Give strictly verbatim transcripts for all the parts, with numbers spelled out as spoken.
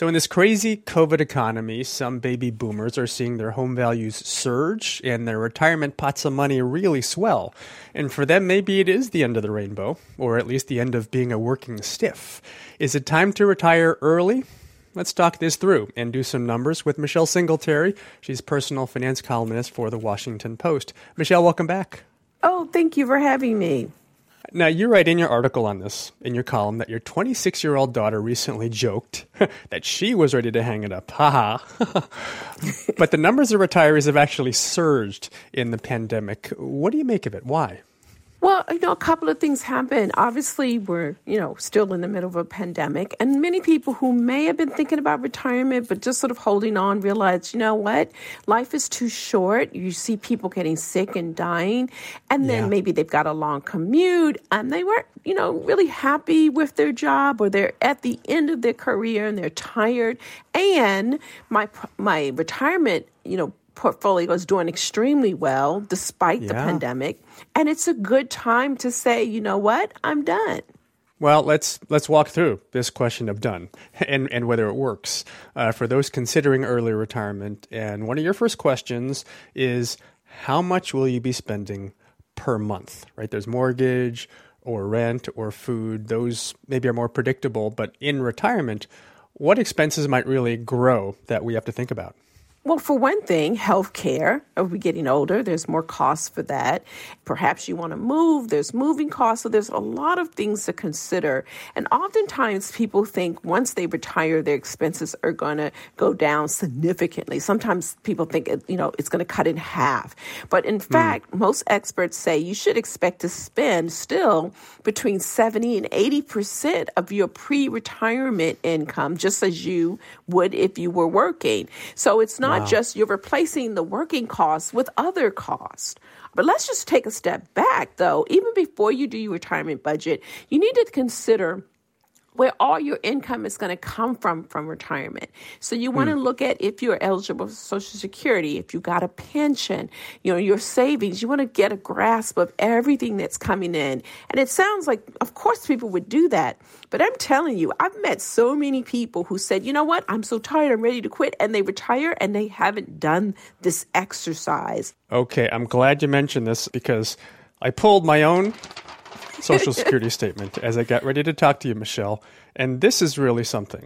So in this crazy COVID economy, some baby boomers are seeing their home values surge and their retirement pots of money really swell. And for them, maybe it is the end of the rainbow, or at least the end of being a working stiff. Is it time to retire early? Let's talk this through and do some numbers with Michelle Singletary. She's personal finance columnist for The Washington Post. Michelle, welcome back. Oh, thank you for having me. Now, you write in your article on this, in your column, that your twenty-six-year-old daughter recently joked that she was ready to hang it up. Ha ha. But the numbers of retirees have actually surged in the pandemic. What do you make of it? Why? Well, you know, a couple of things happen. Obviously, we're, you know, still in the middle of a pandemic. And many people who may have been thinking about retirement, but just sort of holding on, realize, you know what? Life is too short. You see people getting sick and dying. And then yeah. maybe they've got a long commute and they weren't, you know, really happy with their job, or they're at the end of their career and they're tired. And my my retirement, you know, portfolio is doing extremely well despite yeah. the pandemic. And it's a good time to say, you know what, I'm done. Well, let's let's walk through this question of done and, and whether it works uh, for those considering early retirement. And one of your first questions is, how much will you be spending per month, right? There's mortgage or rent or food. Those maybe are more predictable. But in retirement, what expenses might really grow that we have to think about? Well, for one thing, healthcare. Are we getting older? There's more costs for that. Perhaps you want to move. There's moving costs. So there's a lot of things to consider. And oftentimes people think once they retire, their expenses are going to go down significantly. Sometimes people think, you know, it's going to cut in half. But in fact, mm. most experts say you should expect to spend still between seventy and eighty percent of your pre-retirement income, just as you would if you were working. So it's not Not wow. just you're replacing the working costs with other costs. But let's just take a step back, though. Even before you do your retirement budget, you need to consider where all your income is going to come from from retirement. So you want to mm. look at if you're eligible for Social Security, if you got a pension, you know, your savings. You want to get a grasp of everything that's coming in. And it sounds like, of course, people would do that. But I'm telling you, I've met so many people who said, you know what, I'm so tired, I'm ready to quit. And they retire and they haven't done this exercise. Okay, I'm glad you mentioned this because I pulled my own Social Security statement as I got ready to talk to you, Michelle. And this is really something.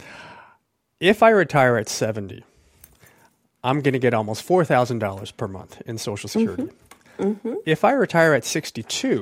If I retire at seventy, I'm going to get almost four thousand dollars per month in Social Security. Mm-hmm. Mm-hmm. If I retire at sixty-two,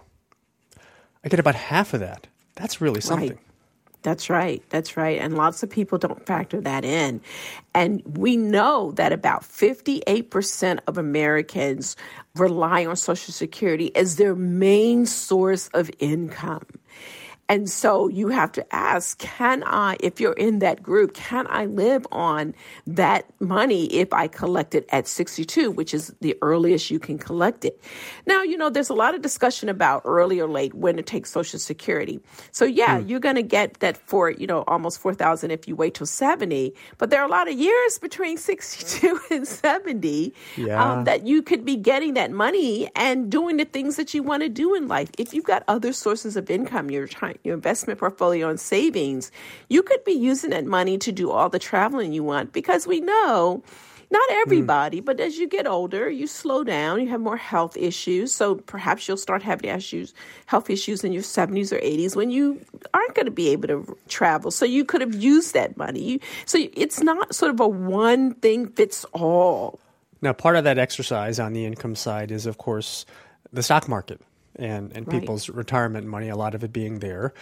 I get about half of that. That's really something. Right. That's right. That's right. And lots of people don't factor that in. And we know that about fifty-eight percent of Americans rely on Social Security as their main source of income. And so you have to ask, can I, if you're in that group, can I live on that money if I collect it at sixty-two, which is the earliest you can collect it? Now, you know, there's a lot of discussion about early or late when to take Social Security. So, yeah, mm. you're going to get that for, you know, almost four thousand if you wait till seventy. But there are a lot of years between sixty-two and seventy yeah. um, that you could be getting that money and doing the things that you want to do in life. If you've got other sources of income, you're trying your investment portfolio and savings, you could be using that money to do all the traveling you want, because we know not everybody, mm. but as you get older, you slow down, you have more health issues. So perhaps you'll start having issues, health issues in your seventies or eighties when you aren't going to be able to travel. So you could have used that money. So it's not sort of a one thing fits all. Now, part of that exercise on the income side is, of course, the stock market. And, and right. people's retirement money, a lot of it being there.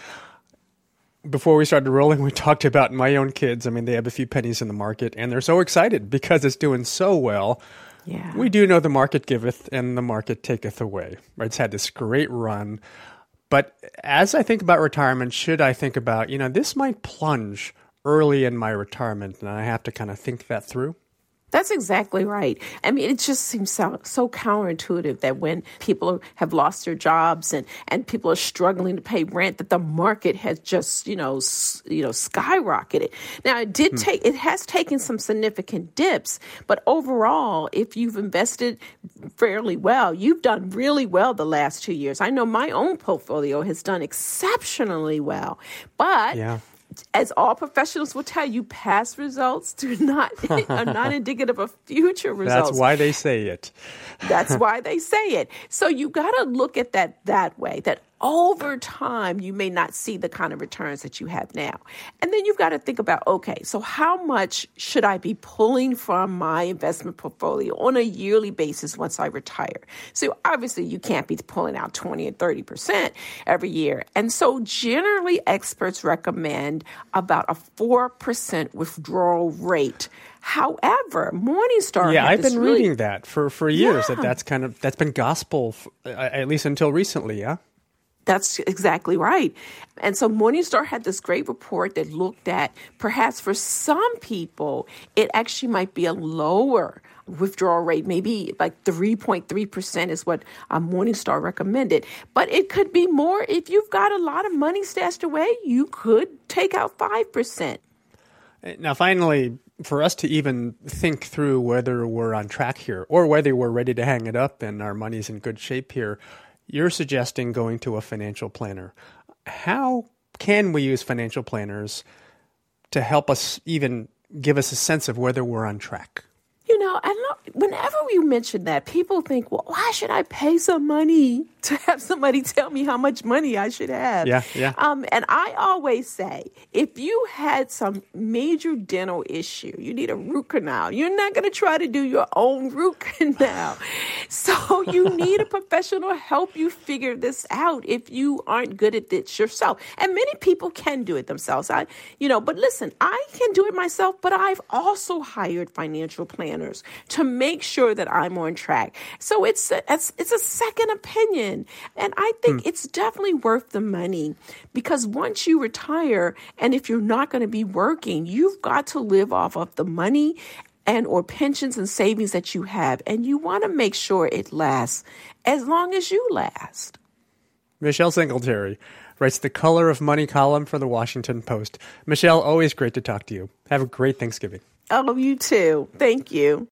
Before we started rolling, we talked about my own kids. I mean, they have a few pennies in the market, and they're so excited because it's doing so well. Yeah. We do know the market giveth and the market taketh away. Right? It's had this great run. But as I think about retirement, should I think about, you know, this might plunge early in my retirement, and I have to kind of think that through? That's exactly right. I mean, it just seems so, so counterintuitive that when people have lost their jobs and, and people are struggling to pay rent, that the market has just, you know, s- you know, skyrocketed. Now, it did hmm. take, it has taken some significant dips, but overall, if you've invested fairly well, you've done really well the last two years. I know my own portfolio has done exceptionally well, but yeah. as all professionals will tell you, past results do not are not indicative of future results. That's why they say it. That's why they say it. So you got to look at that that way, that over time, you may not see the kind of returns that you have now. And then you've got to think about, okay, so how much should I be pulling from my investment portfolio on a yearly basis once I retire? So obviously, you can't be pulling out twenty and thirty percent every year. And so generally, experts recommend about a four percent withdrawal rate. However, Morningstar. Yeah, I've been really, reading that for, for years. Yeah. That that's kind of that's been gospel, for, at least until recently. Yeah. That's exactly right. And so Morningstar had this great report that looked at perhaps for some people, it actually might be a lower withdrawal rate, maybe like three point three percent is what uh, Morningstar recommended. But it could be more. If you've got a lot of money stashed away, you could take out five percent. Now, finally, for us to even think through whether we're on track here or whether we're ready to hang it up and our money's in good shape here, you're suggesting going to a financial planner. How can we use financial planners to help us even give us a sense of whether we're on track? You know, and look, whenever we mention that, people think, well, why should I pay some money to have somebody tell me how much money I should have? Yeah, yeah. Um, and I always say, if you had some major dental issue, you need a root canal, you're not going to try to do your own root canal. So you need a professional to help you figure this out if you aren't good at this yourself. And many people can do it themselves. I, you know, but listen, I can do it myself, but I've also hired financial planners to make sure that I'm on track. So it's a, it's, it's a second opinion. And I think mm. it's definitely worth the money, because once you retire, and if you're not going to be working, you've got to live off of the money and or pensions and savings that you have. And you want to make sure it lasts as long as you last. Michelle Singletary writes the Color of Money column for the Washington Post. Michelle, always great to talk to you. Have a great Thanksgiving. Oh, you too. Thank you.